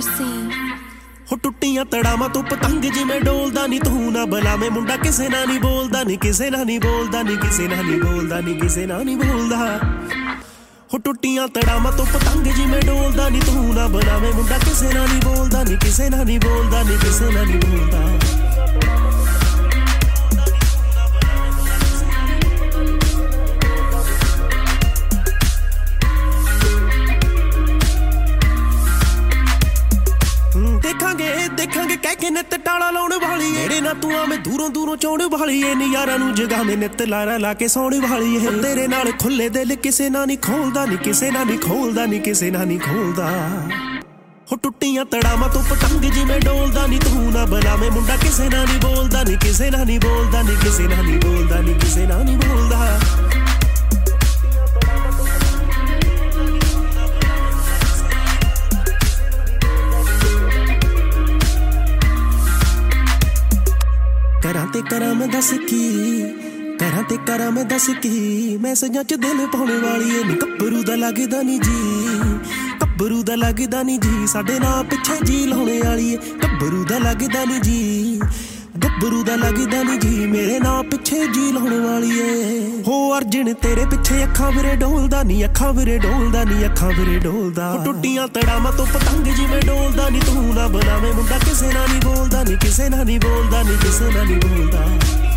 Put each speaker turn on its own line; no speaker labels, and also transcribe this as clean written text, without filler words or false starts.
mercy।
ਹੋ ਟੁੱਟੀਆਂ ਤੜਾਵਾਂ ਤੋਂ ਪਤੰਗ ਜਿਵੇਂ ਡੋਲਦਾ ਨੀ ਤੂੰ ਨਾ ਬੁਲਾਵੇਂ ਮੁੰਡਾ ਕਿਸੇ ਨਾਲ ਨੀ ਬੋਲਦਾ ਨੀ ਕਿਸੇ ਨਾਲ ਨੀ ਬੋਲਦਾ ਨੀ ਕਿਸੇ ਨਾਲ ਨੀ ਬੋਲਦਾ ਨੀ ਕਿਸੇ ਨਾਲ ਨੀ ਬੋਲਦਾ ਹੋ ਟੁੱਟੀਆਂ ਤੜਾਵਾਂ ਤੋਂ ਪਤੰਗ ਜਿਵੇਂ ਡੋਲਦਾ ਨੀ ਤੂੰ ਨਾ ਬੁਲਾਵੇਂ ਮੁੰਡਾ ਕਿਸੇ ਨਾਲ ਨੀ ਬੋਲਦਾ ਨੀ ਕਿਸੇ ਨਾਲ ਨੀ ਬੋਲਦਾ ਨੀ ਕਿਸੇ ਨਾਲ ਨੀ ਬੋਲਦਾ ਦੇਖਾਂਗੇ ਕਹਿ ਕੇ ਨਿੱਤ ਟਾਲਾ ਲਾਉਣ ਵਾਲੀ ਏੜੇ ਨਾ ਤੂੰ ਆਵੇਂ ਦੂਰੋਂ ਦੂਰੋਂ ਚਾਉਣ ਵਾਲੀ ਏ ਨਜ਼ਾਰਾਂ ਨੂੰ ਜਗਾਵੇਂ ਨਿੱਤ ਲਾਰਾ ਲਾ ਕੇ ਸੌਣ ਵਾਲੀ ਏ ਤੇਰੇ ਨਾਲ ਖੁੱਲੇ ਦਿਲ ਕਿਸੇ ਨਾਲ ਨਹੀਂ ਖੋਲਦਾ ਨੀ ਕਿਸੇ ਨਾਲ ਨਹੀਂ ਖੋਲਦਾ ਨੀ ਕਿਸੇ ਨਾਲ ਨਹੀਂ ਖੋਲਦਾ ਹੋ ਟੁੱਟੀਆਂ ਤੜਾਵਾਂ ਤੋਂ ਪਤੰਗ ਜਿਵੇਂ ਡੋਲਦਾ ਨੀ ਤੂੰ ਨਾ ਬੁਲਾਵੇਂ ਮੁੰਡਾ ਕਿਸੇ ਨਾਲ ਨਹੀਂ ਬੋਲਦਾ ਨੀ ਕਿਸੇ ਨਾਲ ਨਹੀਂ ਬੋਲਦਾ ਨੀ ਕਿਸੇ ਨਾਲ ਨਹੀਂ ਬੋਲਦਾ ਨੀ ਕਿਸੇ ਨਾਲ ਨਹੀਂ ਬੋਲਦਾ ਕਰਾਂ ਤੇ ਕਰਾਂ ਮੈਂ ਦੱਸ ਕੀ ਕਰਾਂ ਤੇ ਕਰਾਂ ਮੈਂ ਦੱਸ ਕੀ ਮੈਸੇਜਾਂ ਚ ਦਿਲ ਪਾਉਣ ਵਾਲੀ ਏ ਨੀ ਗੱਭਰੂ ਦਾ ਲੱਗਦਾ ਨੀ ਜੀ ਗੱਭਰੂ ਦਾ ਲੱਗਦਾ ਨੀ ਜੀ ਸਾਡੇ ਨਾਂ ਪਿੱਛੇ ਜੀ ਲਾਉਣੇ ਵਾਲੀ ਏ ਗੱਭਰੂ ਦਾ ਲੱਗਦਾ ਨੀ ਜੀ ਗੱਭਰੂ ਦਾ ਲੱਗਦਾ ਨੀ ਜੀ ਮੇਰੇ ਨਾਂ ਪਿੱਛੇ ਜੀ ਲਾਉਣ ਵਾਲੀ ਏ ਹੋ ਅਰਜਨ ਤੇਰੇ ਪਿੱਛੇ ਅੱਖਾਂ ਵੀਰੇ ਡੋਲਦਾ ਨੀ ਅੱਖਾਂ ਵੀਰੇ ਡੋਲਦਾ ਨੀ ਅੱਖਾਂ ਵੀਰੇ ਡੋਲਦਾ ਟੁੱਟੀਆਂ ਤੜਾਵਾਂ ਤੋਂ ਪਤੰਗ ਜਿਵੇਂ ਡੋਲਦਾ ਨੀ ਤੂੰ ਨਾ ਬੁਲਾਵੇਂ ਮੁੰਡਾ ਕਿਸੇ ਨਾਲ ਨੀ ਬੋਲਦਾ ਨੀ ਕਿਸੇ ਨਾਲ ਨੀ ਬੋਲਦਾ ਨੀ ਕਿਸੇ ਨਾਲ ਨੀ ਬੋਲਦਾ